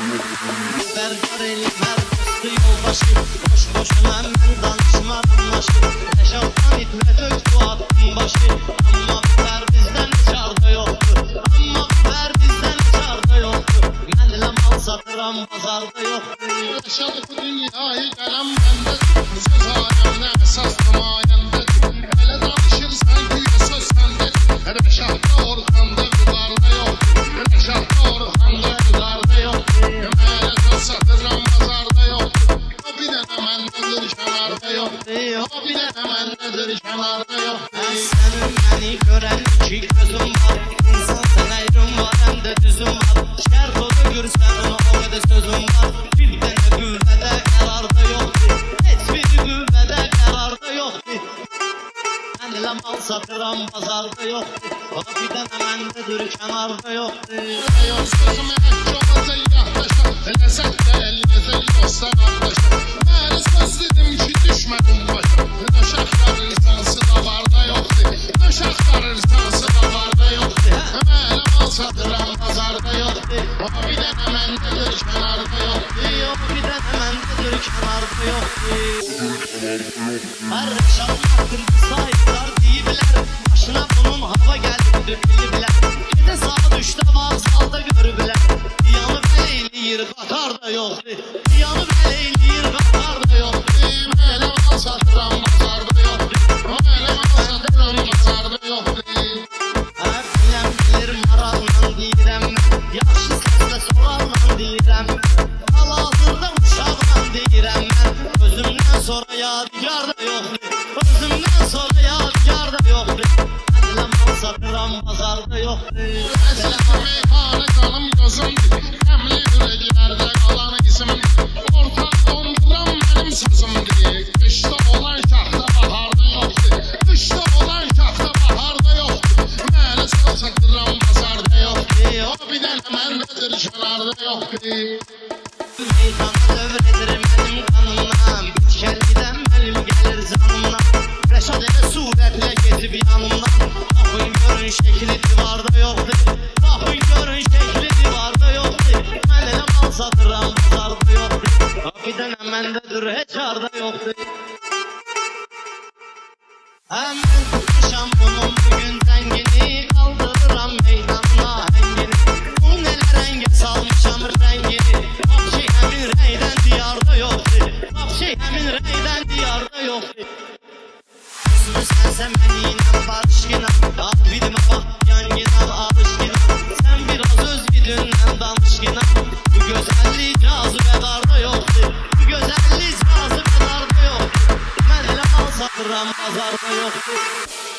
Berber elmer dostu yoldaşı, boş boşuna mən danışmaram başı. Eşaltan itme töktü attım başı, amma biter bizden çarda yoktu. Amma biter bizden çarda yoktu. Mən elə mal satıram bazarda yoktu. Yaşadık bu dünyayı gələm məndədir, söz aləmdə əsas nümayəndədir. Elə danışırsan güya söz səndədir, Rəşadda Orxanda Vüqarda yoxdur, Rəşadda Orxanda Vüqarda yoxdur. Mənə söz satıram bazarda yoxdur, o bir dənə məndədir kənarda yoxdur, o bir dənə məndədir kənarda yoxdur. Sənin məni görən iki gözüm var, insan sən əyrüm var, həm də düzüm var. Şərt oda görsənin o qədər sözüm var, bir dənə qüvvədə qərarda yoxdur, heç biri qüvvədə qərarda yoxdur. Mən elə mal satıram bazarda yoxdur, o bir dənə məndədir kənarda yoxdur. Yox sözümə həkk olacaq yaxdaşa, ləzzətlə əlləzək dosta qardaşa. Mənə söz dedim ki düşmədim başa, döşək qarırsansı da varda yoxdur, döşək qarırsansı da varda yoxdur. Mənə mal satıram bazarda yoxdur, o bir dənə məndədir kənarda yoxdur, o bir dənə məndədir kənarda yoxdur. Hər rəşadlar qırdı sahiblər deyiblər, başına bunun hava gəlibdir biliblər. Gedə sağa düşdə vazalda görüblər, diyanı bələyləyir qatar da yoxdur, diyanı bələyləyir qatar da yoxdur. Mənə mal satıram bazarda yoxdur, mənə mal satıram bazarda yoxdur. Biləm bilir maraqla deyirəm mən, yaxşı səslə soraqla deyirəm. Hal-hazırda uşaqla deyirəm mən, özümdən sonra yadigar da yoxdur, özümdən sonra yadigar da yoxdur. Mən elə mal satıram bazarda yoxdur. Əsələ meyxanə qanım gözümdür, əmli ürəklərdə qalan izimdir. Ortaq donduran mənim sözümdür, qışda olan şaxta baharda yoxdur, qışda olan şaxta baharda yoxdur. Mənə söz satıram bazarda yoxdur, o bir dənə məndədir kənarda yoxdur. Meydana dövr edir mənim qanımdan, Bitkəllidən mənim gəlir canımdan. Rəşad elə surətlə getib yanımdan, baxın görün şəkli divarda yoxdur, baxın görün şəkli divarda yoxdur. Mən elə mal satıram bazarda yoxdur, bir dənə məndədir heç harda yoxdur. Mən tutmuşam bunun bugün təngini, qaldırıram meydanına həngini. Bu nələ rəngə salmışam rəngini, vapşey həmin rəydən diyarda yoxdur, vapşey həmin rəydən diyarda yoxdur. Sənsə mənimlə barışqinam, qadvidimə bax yanginam, alışqinam. Sən biraz öz vidündən danışqinam, bu gözəllik cazibə darda yoxdur, bu gözəllik cazibə darda yoxdur. Mən elə mal satıram bazarda yoxdur.